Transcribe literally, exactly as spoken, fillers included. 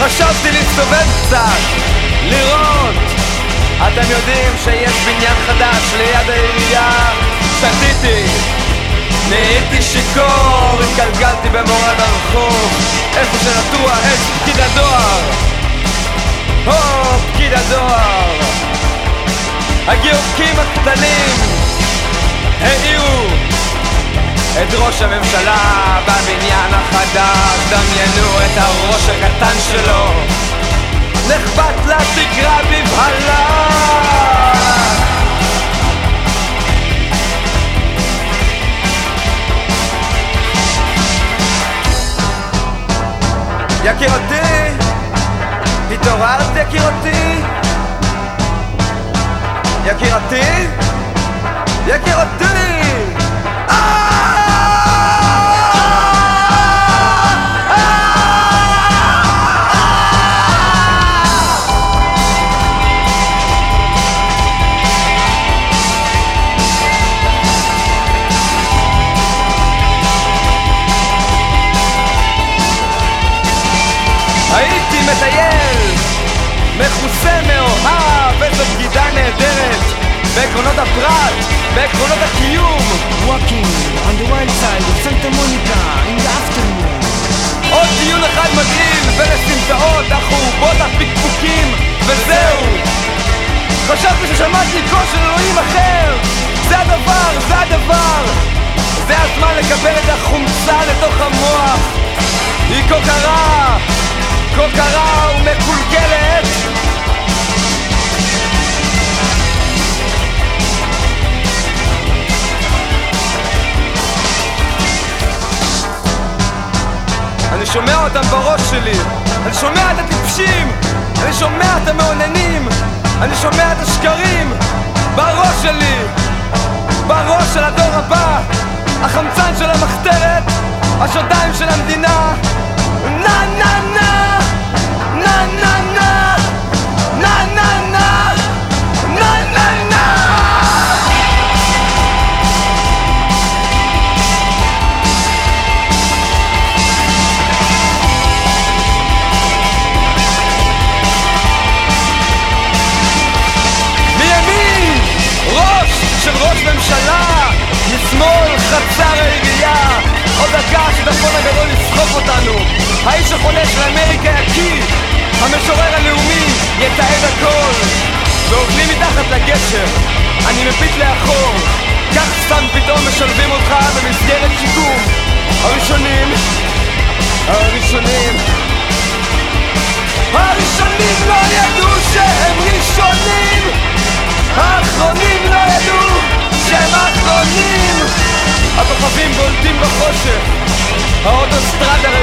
חשבתי להסתובב קצת, לראות. אתם יודעים שיש בניין חדש ליד העירייה. שתיתי, נהייתי שיכור, התגלגלתי במורד הרחוב, איפה שנטוע את פקיד הדואר. הו, פקיד הדואר. הגירוקים הקטנים העירו את ראש הממשלה בבניין החדש. דמיינו את הראש הקטן שלו נחבט לתקרה בבהלה. יקירתי, התעוררת יקירתי? יקירתי? יקירתי! הייתי מטייל, מכוסה מאוהב, איזו בגידה נהדרת בעקרונות הפרט, בעקרונות הקיום. Walking on the wild side of Santa Monica in the afternoon. עוד דיון אחד מגעיל בין הסמטאות, החורבות, הפקפוקים, וזהו. חשבתי ששמעתי קול של אלוהים אחר. זה הדבר, זה הדבר. זה הזמן לקבל את החומצה לתוך המוח. היא כה קרה, כה קרה ומקולקלת. אני שומע אותם בראש שלי, אני שומע את הטיפשים, אני שומע את המעוננים, אני שומע את השקרים בראש שלי, בראש של הדור הבא, החמצן של המחתרת, השודיים של המדינה. נה נה נה נה נה נה נה נה נה נה נה נה. מימין ראש של ראש ממשלה, משמאל חצר העירייה. עוד דקה שדפון הגדול יסחוף אותנו. האיש החולה של אמריקה יקיר, המשורר הלאומי יתעד הכל. ועובדים מתחת לגשר, אני מביט לאחור, כך סתם פתאום משלבים אותך במסגרת שיקום. הראשונים, הראשונים הראשונים לא ידעו שהם ראשונים, האחרונים לא ידעו שהם האחרונים. הכוכבים בולטים בחושך, האוטוסטרדה